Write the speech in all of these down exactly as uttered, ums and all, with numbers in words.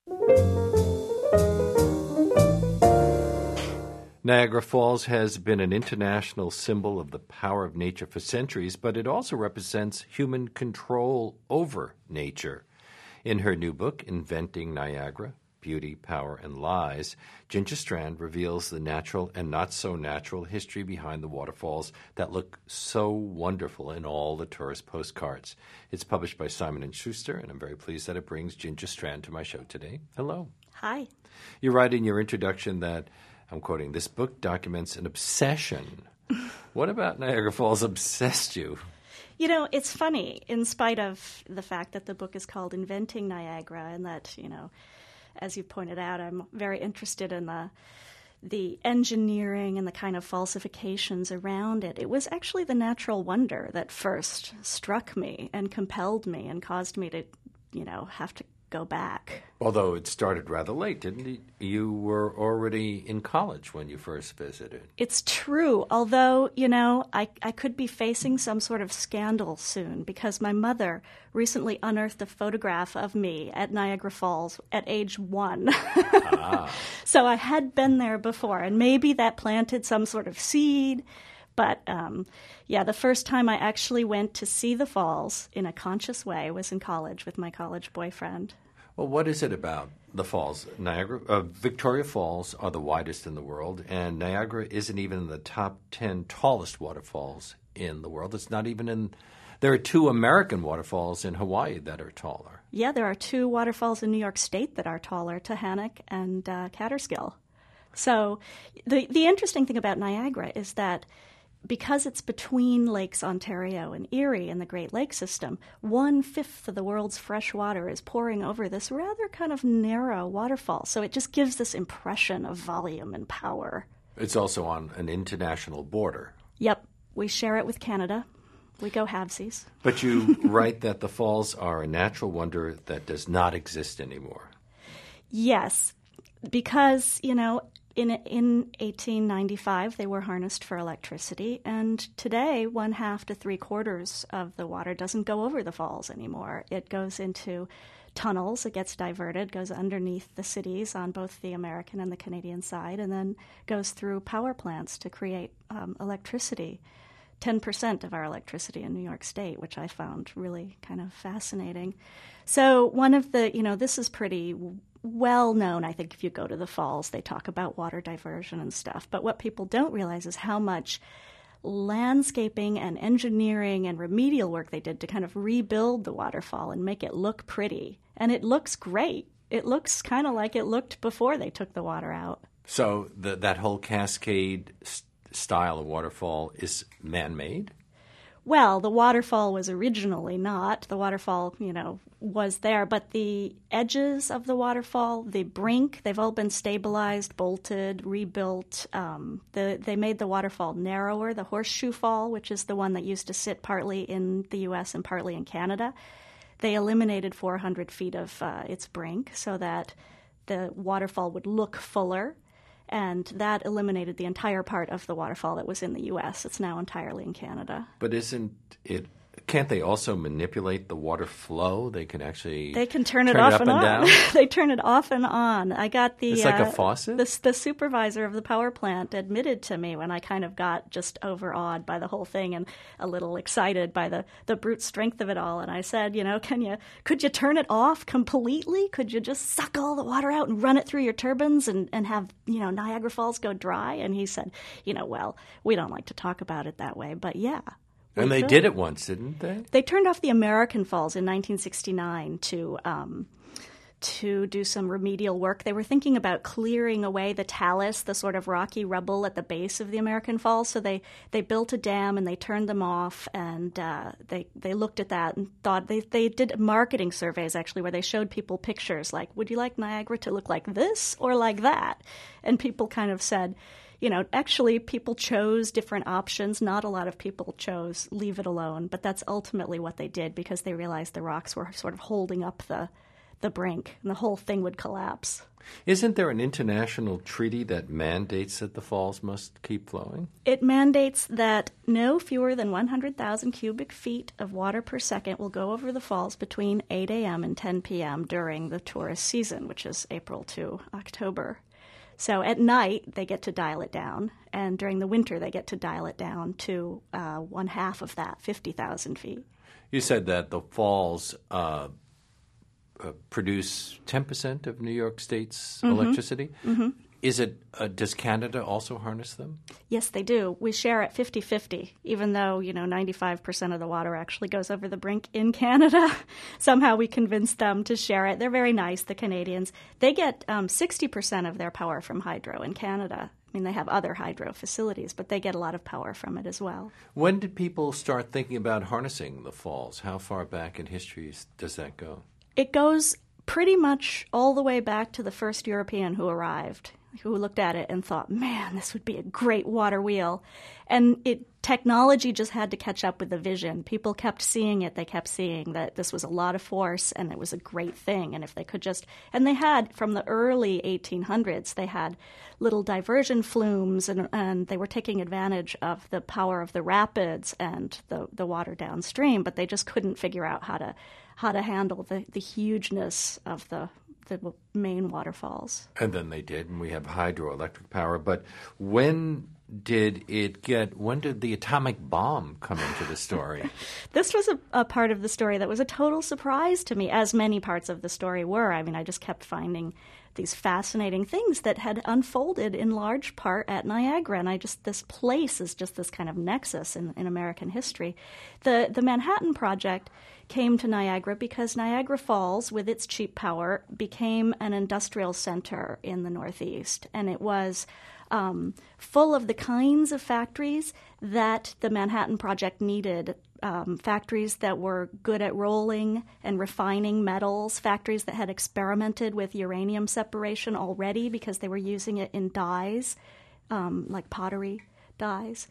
Niagara Falls has been an international symbol of the power of nature for centuries, but it also represents human control over nature. In her new book, Inventing Niagara, Beauty, Power, and Lies, Ginger Strand reveals the natural and not-so-natural history behind the waterfalls that look so wonderful in all the tourist postcards. It's published by Simon and Schuster, and I'm very pleased that it brings Ginger Strand to my show today. Hello. Hi. You write in your introduction that, I'm quoting, this book documents an obsession. What about Niagara Falls obsessed you? You know, it's funny, in spite of the fact that the book is called Inventing Niagara and that, you know, as you pointed out, I'm very interested in the the engineering and the kind of falsifications around it. It was actually the natural wonder that first struck me and compelled me and caused me to, you know, have to go back. Although it started rather late, didn't it? You were already in college when you first visited. It's true, although, you know, I, I could be facing some sort of scandal soon because my mother recently unearthed a photograph of me at Niagara Falls at age one. Ah. So I had been there before, and maybe that planted some sort of seed. But, um, yeah, the first time I actually went to see the falls in a conscious way was in college with my college boyfriend. Well, what is it about the falls? Niagara, uh, Victoria Falls are the widest in the world, and Niagara isn't even in the top ten tallest waterfalls in the world. It's not even in – there are two American waterfalls in Hawaii that are taller. Yeah, there are two waterfalls in New York State that are taller, Tahanic and uh, Catterskill. So the the interesting thing about Niagara is that – because it's between Lakes Ontario and Erie in the Great Lakes system, one-fifth of the world's fresh water is pouring over this rather kind of narrow waterfall. So it just gives this impression of volume and power. It's also on an international border. Yep. We share it with Canada. We go halvesies. But you write that the falls are a natural wonder that does not exist anymore. Yes, because, you know, In in eighteen ninety-five, they were harnessed for electricity, and today one half to three quarters of the water doesn't go over the falls anymore. It goes into tunnels, it gets diverted, goes underneath the cities on both the American and the Canadian side, and then goes through power plants to create um, electricity. ten percent of our electricity in New York State, which I found really kind of fascinating. So one of the, you know, this is pretty well known, I think, if you go to the falls, they talk about water diversion and stuff. But what people don't realize is how much landscaping and engineering and remedial work they did to kind of rebuild the waterfall and make it look pretty. And it looks great. It looks kind of like it looked before they took the water out. So the, that whole cascade st- style of waterfall is man-made? Well, the waterfall was originally not. The waterfall, you know, was there, but the edges of the waterfall, the brink, they've all been stabilized, bolted, rebuilt. Um, the, they made the waterfall narrower. The Horseshoe Fall, which is the one that used to sit partly in the U S and partly in Canada, they eliminated four hundred feet of uh, its brink so that the waterfall would look fuller. And that eliminated the entire part of the waterfall that was in the U S. It's now entirely in Canada. But isn't it – can't they also manipulate the water flow? They can actually They can turn it turn off it up and, and on. down? They turn it off and on. I got the – It's like uh, a faucet? The, the supervisor of the power plant admitted to me when I kind of got just overawed by the whole thing and a little excited by the, the brute strength of it all. And I said, you know, can you could you turn it off completely? Could you just suck all the water out and run it through your turbines and, and have, you know, Niagara Falls go dry? And he said, you know, well, we don't like to talk about it that way, but yeah. And they did it once, didn't they? They turned off the American Falls in nineteen sixty-nine to um, to do some remedial work. They were thinking about clearing away the talus, the sort of rocky rubble at the base of the American Falls. So they, they built a dam and they turned them off, and uh, they they looked at that and thought they they did marketing surveys actually where they showed people pictures like, would you like Niagara to look like this or like that? And people kind of said, you know, actually people chose different options. Not a lot of people chose leave it alone, but that's ultimately what they did because they realized the rocks were sort of holding up the the brink, and the whole thing would collapse. Isn't there an international treaty that mandates that the falls must keep flowing? It mandates that no fewer than one hundred thousand cubic feet of water per second will go over the falls between eight a.m. and ten p.m. during the tourist season, which is April to October. So at night, they get to dial it down, and during the winter, they get to dial it down to uh, one half of that, fifty thousand feet. You said that the falls uh, uh, produce ten percent of New York State's mm-hmm. electricity. Mm-hmm. Is it? Uh, does Canada also harness them? Yes, they do. We share it fifty-fifty, even though, you know, ninety-five percent of the water actually goes over the brink in Canada. Somehow we convinced them to share it. They're very nice, the Canadians. They get um, sixty percent of their power from hydro in Canada. I mean, they have other hydro facilities, but they get a lot of power from it as well. When did people start thinking about harnessing the falls? How far back in history does that go? It goes pretty much all the way back to the first European who arrived, who looked at it and thought, man, this would be a great water wheel. And it technology just had to catch up with the vision. People kept seeing it. They kept seeing that this was a lot of force and it was a great thing. And if they could just – and they had, from the early eighteen hundreds, they had little diversion flumes and, and they were taking advantage of the power of the rapids and the, the water downstream, but they just couldn't figure out how to how to handle the, the hugeness of the the main waterfalls. And then they did, and we have hydroelectric power. But when did it get, when did the atomic bomb come into the story? This was a, a part of the story that was a total surprise to me, as many parts of the story were. I mean, I just kept finding these fascinating things that had unfolded in large part at Niagara. And I just, this place is just this kind of nexus in, in American history. The, the Manhattan Project came to Niagara because Niagara Falls, with its cheap power, became an industrial center in the Northeast. And it was um, full of the kinds of factories that the Manhattan Project needed. Um, factories that were good at rolling and refining metals, factories that had experimented with uranium separation already because they were using it in dyes, um, like pottery dyes.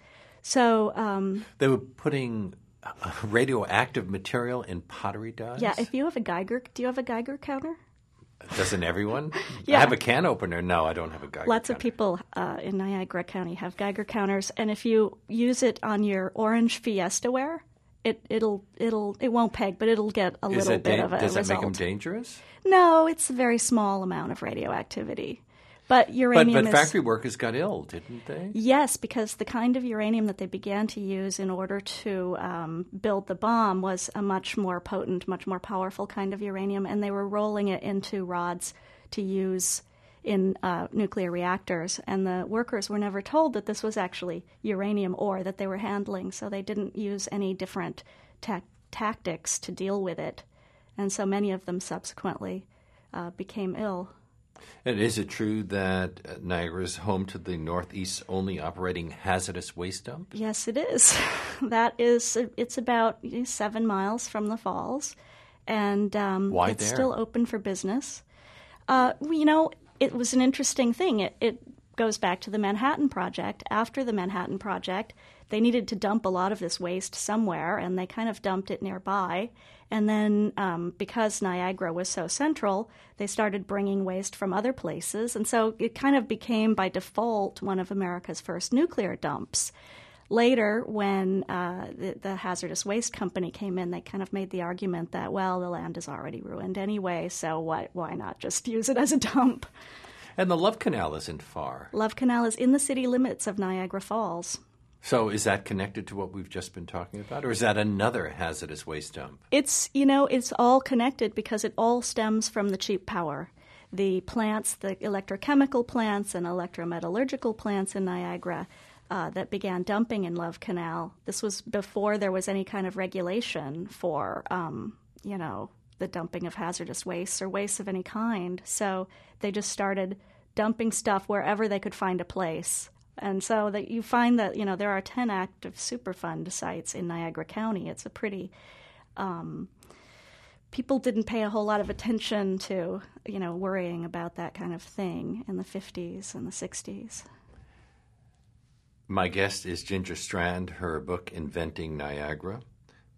So um, they were putting uh, radioactive material in pottery dyes? Yeah, if you have a Geiger, do you have a Geiger counter? Doesn't everyone? Yeah. I have a can opener. No, I don't have a Geiger Lots counter. of people uh, in Niagara County have Geiger counters, and if you use it on your orange Fiesta ware, It it'll it'll it won't peg, but it'll get a Is little that bit da- of a does that result. make them dangerous? No, it's a very small amount of radioactivity. But But, uranium but is factory workers got ill, didn't they? yes, because the kind of uranium that they began to use in order to um, build the bomb was a much more potent, much more powerful kind of uranium, and they were rolling it into rods to use in uh, nuclear reactors, and the workers were never told that this was actually uranium ore that they were handling, so they didn't use any different ta- tactics to deal with it, and so many of them subsequently uh, became ill. And is it true that uh, Niagara is home to the Northeast's only operating hazardous waste dump? Yes, it is. That is, it's about seven miles from the falls, and um, Why it's there? still open for business. Uh, you know, it was an interesting thing. It, it goes back to the Manhattan Project. After the Manhattan Project, they needed to dump a lot of this waste somewhere, and they kind of dumped it nearby. And then um, because Niagara was so central, they started bringing waste from other places. And so it kind of became, by default, one of America's first nuclear dumps. Later, when uh, the, the hazardous waste company came in, they kind of made the argument that, well, the land is already ruined anyway, so why, why not just use it as a dump? And the Love Canal isn't far. Love Canal is in the city limits of Niagara Falls. So is that connected to what we've just been talking about, or is that another hazardous waste dump? It's, you know, it's all connected because it all stems from the cheap power. The plants, the electrochemical plants and electrometallurgical plants in Niagara uh, that began dumping in Love Canal. This was before there was any kind of regulation for, um, you know, the dumping of hazardous wastes or wastes of any kind. So they just started dumping stuff wherever they could find a place. And so that you find that, you know, there are ten active Superfund sites in Niagara County. It's a pretty um, people didn't pay a whole lot of attention to, you know, worrying about that kind of thing in the fifties and the sixties. My guest is Ginger Strand. Her book, Inventing Niagara,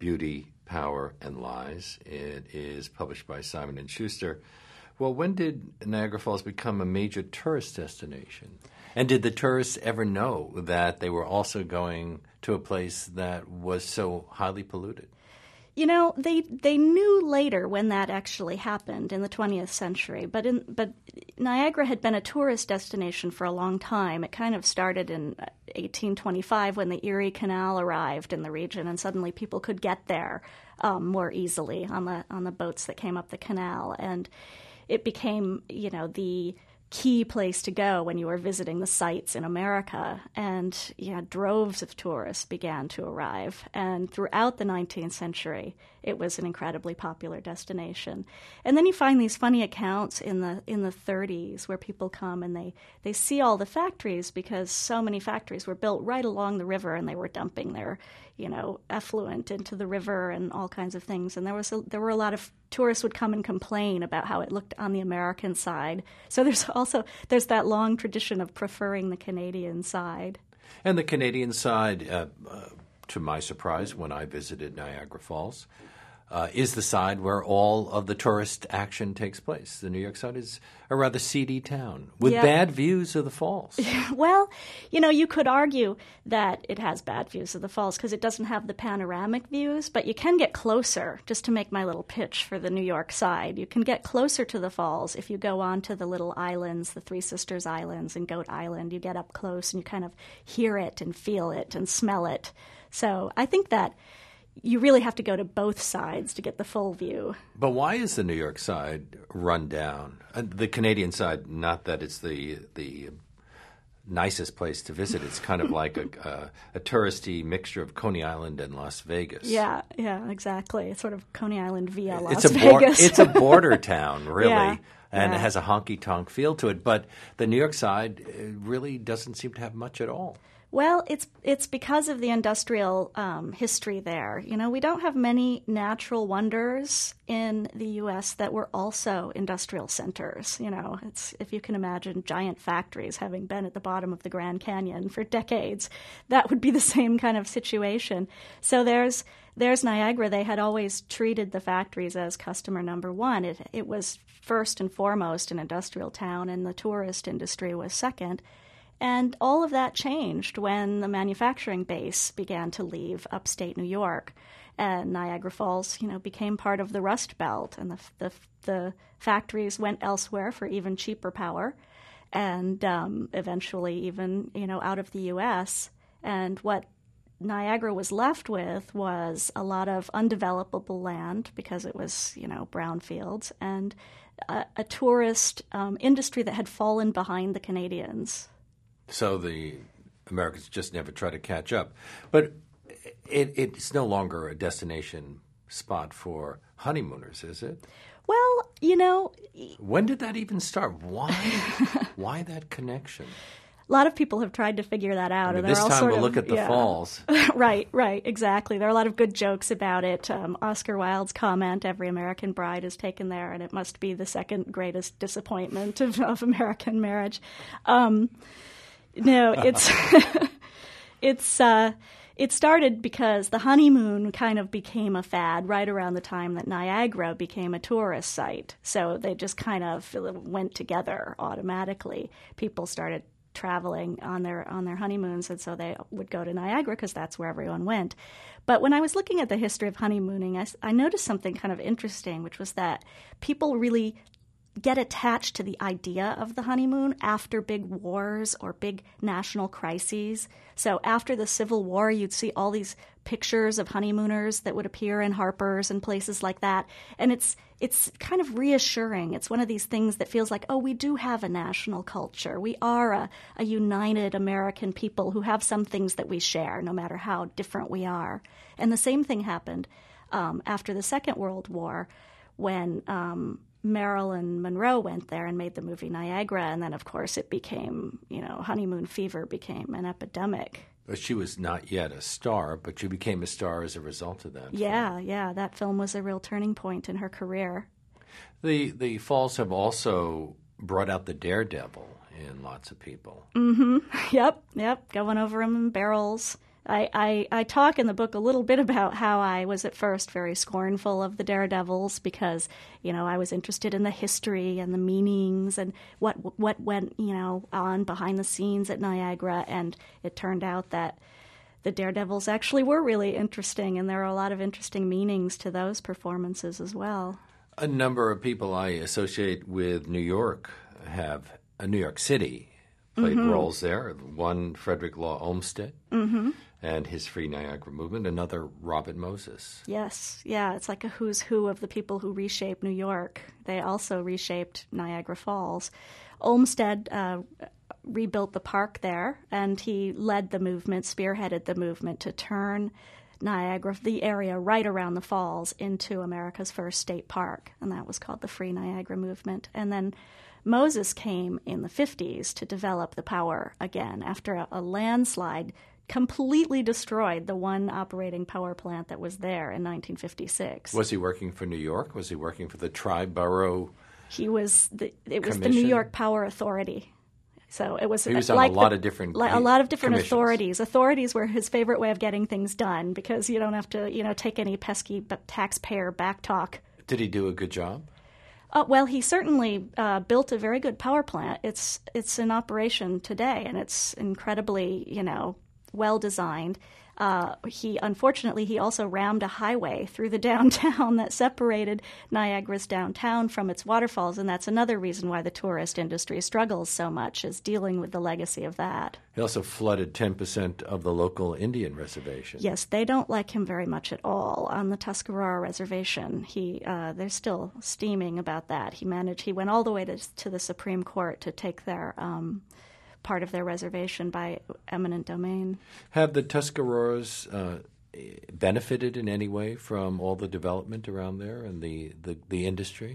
Beauty, Power, and Lies. It is published by Simon and Schuster. Well, when did Niagara Falls become a major tourist destination? And did the tourists ever know that they were also going to a place that was so highly polluted? You know, they they knew later when that actually happened in the twentieth century, but in, but Niagara had been a tourist destination for a long time. It kind of started in eighteen twenty-five when the Erie Canal arrived in the region, and suddenly people could get there um, more easily on the on the boats that came up the canal, and it became, you know, the key place to go when you were visiting the sites in America. And you know, droves of tourists began to arrive. And throughout the nineteenth century, it was an incredibly popular destination. And then you find these funny accounts in the in the thirties where people come and they, they see all the factories, because so many factories were built right along the river, and they were dumping their, you know, effluent into the river and all kinds of things. And there was a, there were a lot of tourists would come and complain about how it looked on the American side. So there's also there's that long tradition of preferring the Canadian side. And the Canadian side, uh, uh, to my surprise, when I visited Niagara Falls, uh, is the side where all of the tourist action takes place. The New York side is a rather seedy town with Yeah. bad views of the falls. Well, you know, you could argue that it has bad views of the falls because it doesn't have the panoramic views, but you can get closer, just to make my little pitch for the New York side. You can get closer to the falls if you go on to the little islands, the Three Sisters Islands and Goat Island. You get up close and you kind of hear it and feel it and smell it. So I think that you really have to go to both sides to get the full view. But why is the New York side run down? Uh, the Canadian side, not that it's the the nicest place to visit. It's kind of like a, a, a touristy mixture of Coney Island and Las Vegas. Yeah, yeah, exactly. It's sort of Coney Island via Las it's a bor- Vegas. It's a border town, really, Yeah, and yeah. it has a honky-tonk feel to it. But the New York side uh, really doesn't seem to have much at all. Well, it's it's because of the industrial um, history there. You know, we don't have many natural wonders in the U S that were also industrial centers. You know, it's if you can imagine giant factories having been at the bottom of the Grand Canyon for decades, that would be the same kind of situation. So there's there's Niagara. They had always treated the factories as customer number one. It it was first and foremost an industrial town, and the tourist industry was second. And all of that changed when the manufacturing base began to leave upstate New York, and Niagara Falls, you know, became part of the Rust Belt, and the the, the factories went elsewhere for even cheaper power, and um, eventually even, you know, out of the U S. And what Niagara was left with was a lot of undevelopable land because it was, you know, brownfields, and a, a tourist um, industry that had fallen behind the Canadians. So the Americans just never try to catch up. But it, it's no longer a destination spot for honeymooners, is it? Well, you know, When did that even start? Why Why that connection? a lot of people have tried to figure that out. I mean, and this they're all time sort we'll of, look at the yeah. falls. Right, right, exactly. There are a lot of good jokes about it. Um, Oscar Wilde's comment, every American bride is taken there, and it must be the second greatest disappointment of, of American marriage. Um, no, it's it's uh, it started because the honeymoon kind of became a fad right around the time that Niagara became a tourist site. So they just kind of went together automatically. People started traveling on their on their honeymoons, and so they would go to Niagara because that's where everyone went. But when I was looking at the history of honeymooning, I, I noticed something kind of interesting, which was that people really get attached to the idea of the honeymoon after big wars or big national crises. So after the Civil War, you'd see all these pictures of honeymooners that would appear in Harper's and places like that. And it's it's kind of reassuring. It's one of these things that feels like, oh, we do have a national culture. We are a, a united American people who have some things that we share, no matter how different we are. And the same thing happened um, after the Second World War when um, Marilyn Monroe went there and made the movie Niagara, and then, of course, it became, you know, honeymoon fever became an epidemic. But she was not yet a star, but she became a star as a result of that. Yeah, yeah, that film was a real turning point in her career. The the falls have also brought out the daredevil in lots of people. Mm-hmm. Yep, yep, going over them in barrels, I, I, I talk in the book a little bit about how I was at first very scornful of the daredevils because, you know, I was interested in the history and the meanings and what what went, you know, on behind the scenes at Niagara. And it turned out that the daredevils actually were really interesting, and there are a lot of interesting meanings to those performances as well. A number of people I associate with New York have, uh, New York City, played mm-hmm. roles there. One, Frederick Law Olmsted mm-hmm. and his Free Niagara movement. Another, Robin Moses. Yes, yeah, it's like a who's who of the people who reshaped New York. They also reshaped Niagara Falls. Olmsted uh, rebuilt the park there, and he led the movement, spearheaded the movement to turn Niagara, the area right around the falls, into America's first state park, and that was called the Free Niagara Movement. And then Moses came in the fifties to develop the power again after a, a landslide completely destroyed the one operating power plant that was there in nineteen fifty-six. Was he working for New York? Was he working for the Tri-Borough He was the, it was Commission? the New York Power Authority. So it was, he was like on a lot the, of different like a lot of different authorities. commissions. Authorities were his favorite way of getting things done because you don't have to, you know, take any pesky taxpayer backtalk. Did he do a good job? Uh, well, he certainly uh, built a very good power plant. It's it's in operation today, and it's incredibly, you know, well designed. Uh, he unfortunately he also rammed a highway through the downtown that separated Niagara's downtown from its waterfalls, and that's another reason why the tourist industry struggles so much, is dealing with the legacy of that. He also flooded ten percent of the local Indian reservation. Yes, they don't like him very much at all on the Tuscarora Reservation. He uh, they're still steaming about that. He managed. He went all the way to to the Supreme Court to take their Um, part of their reservation by eminent domain. Have the Tuscaroras uh, benefited in any way from all the development around there and the, the, the industry?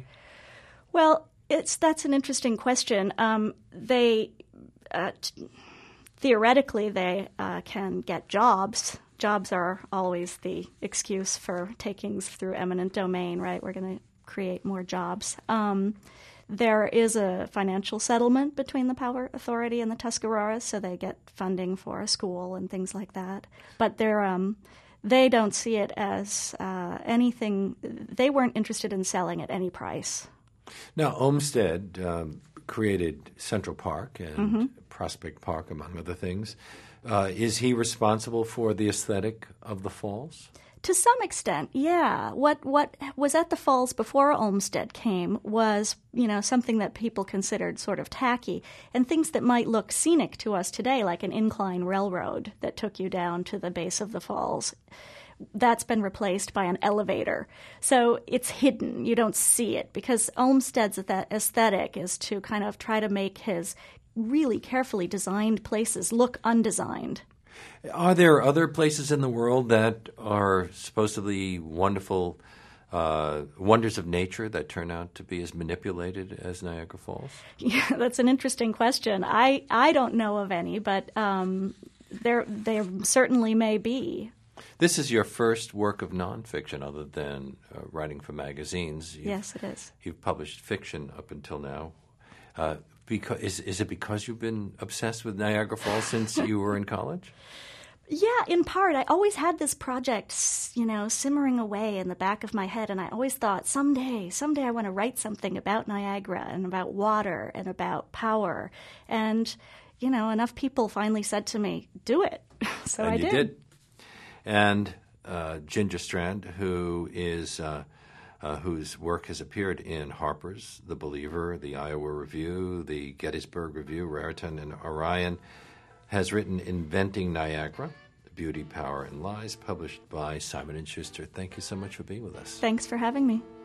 Well, it's that's an interesting question. Um, they uh, t- theoretically they uh, can get jobs. Jobs are always the excuse for takings through eminent domain, right? We're going to create more jobs. Um, There is a financial settlement between the Power Authority and the Tuscaroras, so they get funding for a school and things like that. But they're, um, they don't see it as uh, anything. They weren't interested in selling at any price. Now, Olmsted um, created Central Park and mm-hmm. Prospect Park, among other things. Uh, is he responsible for the aesthetic of the falls? To some extent, yeah. What what was at the falls before Olmsted came was, you know, something that people considered sort of tacky, and things that might look scenic to us today, like an incline railroad that took you down to the base of the falls. That's been replaced by an elevator. So it's hidden. You don't see it because Olmsted's aesthetic is to kind of try to make his really carefully designed places look undesigned. Are there other places in the world that are supposedly wonderful uh, wonders of nature that turn out to be as manipulated as Niagara Falls? Yeah, that's an interesting question. I, I don't know of any, but um, there there certainly may be. This is your first work of nonfiction other than uh, writing for magazines. You've, yes, it is. You've published fiction up until now. Uh, because, is, is it because you've been obsessed with Niagara Falls since you were in college? Yeah, in part. I always had this project, you know, simmering away in the back of my head, and I always thought, someday, someday I want to write something about Niagara and about water and about power. And, you know, enough people finally said to me, do it. So and I you did. did. And uh, Ginger Strand, who is uh, uh, whose work has appeared in Harper's, The Believer, the Iowa Review, the Gettysburg Review, Raritan, and Orion, has written Inventing Niagara, Beauty, Power, and Lies, published by Simon and Schuster. Thank you so much for being with us. Thanks for having me.